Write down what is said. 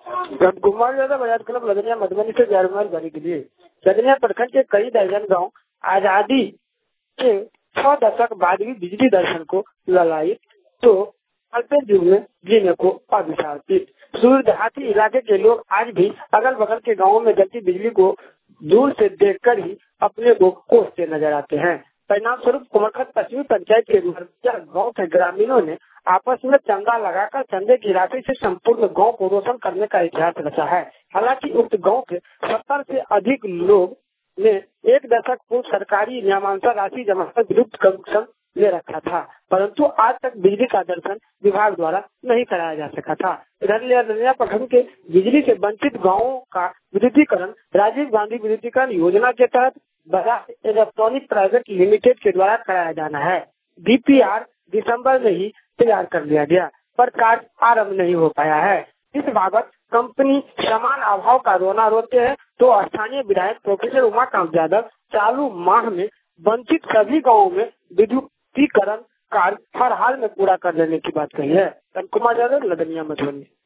Kumar Yadav Azad club Ladaniya Madhubani से जारमाल बनी के लिए लदनिया प्रखंड के कई दर्जन गांव आजादी के 6 दशक बाद भी बिजली दर्शन को ललायित तो अल्प युग में जीने को अभिशापित। सूर्य देहाती इलाके के लोग आज भी अगल बगल के गांवों में जलती बिजली को दूर से देखकर ही अपने को कोसते नजर आते हैं। परिणाम स्वरूप कुमरखत पश्चिमी पंचायत के गांव के ग्रामीणों ने आपस में चंदा लगाकर चंदे की राशि से संपूर्ण गांव को रोशन करने का इतिहास रचा है। हालांकि उक्त गांव के 70 से अधिक लोग ने 1 दशक पूर्व सरकारी नियमानुसार राशि जमा कर विद्युत कनेक्शन ले रखा था, परंतु आज तक बिजली का दर्शन विभाग द्वारा नहीं कराया जा सका था। इधर लदनिया प्रखंड के बिजली से वंचित गाँवों का विद्युतीकरण राजीव गांधी विद्युतीकरण योजना के तहत बजाज इलेक्ट्रॉनिक प्राइवेट लिमिटेड के द्वारा कराया जाना है। DPR दिसंबर में ही तैयार कर लिया गया, पर कार्य आरम्भ नहीं हो पाया है। इस बाबत कंपनी समान अभाव का रोना रोते हैं तो स्थानीय विधायक प्रोफेसर उमाकांत यादव चालू माह में वंचित सभी गाँवों में विद्युतीकरण कार्य हर हाल में पूरा कर लेने की बात कही है। कुमार यादव, लदनिया मधुबनी।